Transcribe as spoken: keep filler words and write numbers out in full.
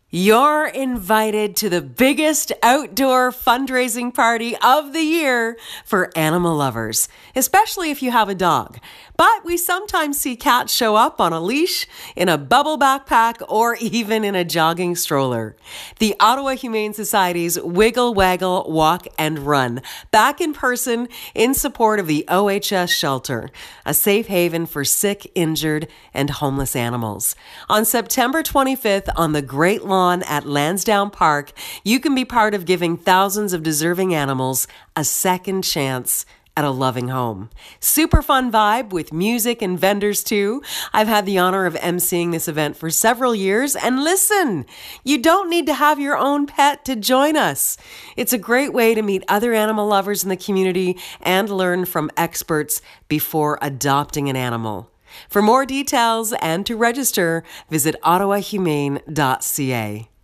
You're invited to the biggest outdoor fundraising party of the year for animal lovers, especially if you have a dog. But we sometimes see cats show up on a leash, in a bubble backpack, or even in a jogging stroller. The Ottawa Humane Society's Wiggle Waggle Walk and Run, back in person in support of the O H S shelter, a safe haven for sick, injured, and homeless animals. On September twenty-fifth on the Great Lawn at Lansdowne Park, you can be part of giving thousands of deserving animals a second chance at a loving home. Super fun vibe with music and vendors too. I've had the honor of emceeing this event for several years, and listen, you don't need to have your own pet to join us. It's a great way to meet other animal lovers in the community and learn from experts before adopting an animal. For more details and to register, visit ottawa humane dot c a.